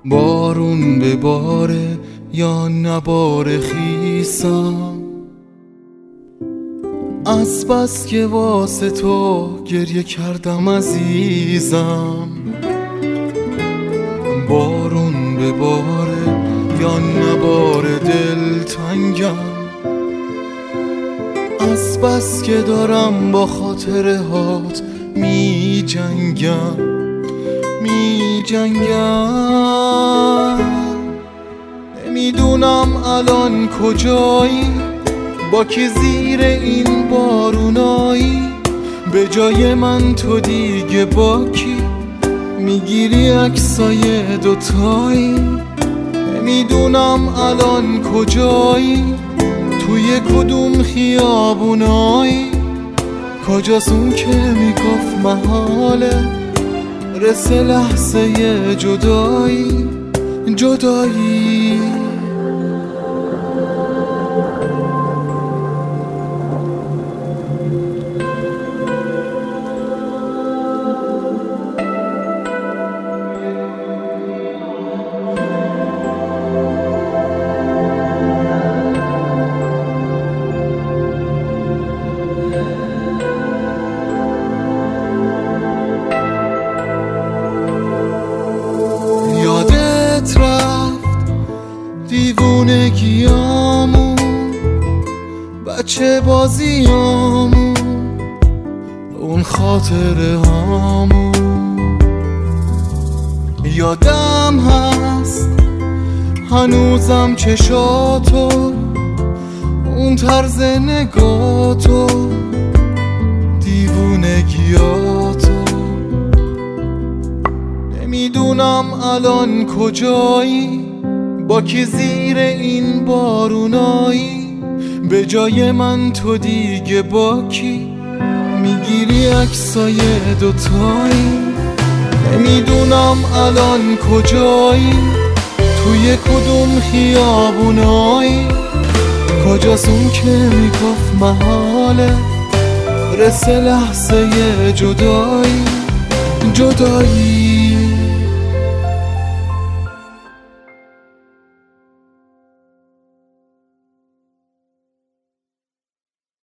بارون بباره یا نباره خیسم، از بس که واسه تو گریه کردم عزیزم. بارون بباره یا نباره دلتنگم، از بس که دارم با خاطره هات می جنگم. نمیدونم الان کجایی، با کی زیر این بارونایی، به جای من تو دیگه با کی میگیری عکسای دوتایی. نمیدونم الان کجایی، توی کدوم خیابونایی، کجاست اون که میگفت محاله رسه لحظه جدایی. یادت رفت دیوونگیامون، بچه بازیامون، اون خاطره هامون. یادم هست هنوزم چشاتو، اون طرز نگاتو، دیوونگیاتو. نمیدونم الان کجایی، با کی زیر این بارونایی، به جای من تو دیگه با کی میگیری عکسای دوتایی. نمیدونم الان کجایی، توی کدوم خیابونایی، کجاست اون که میگفت محاله رسه لحظه جدایی.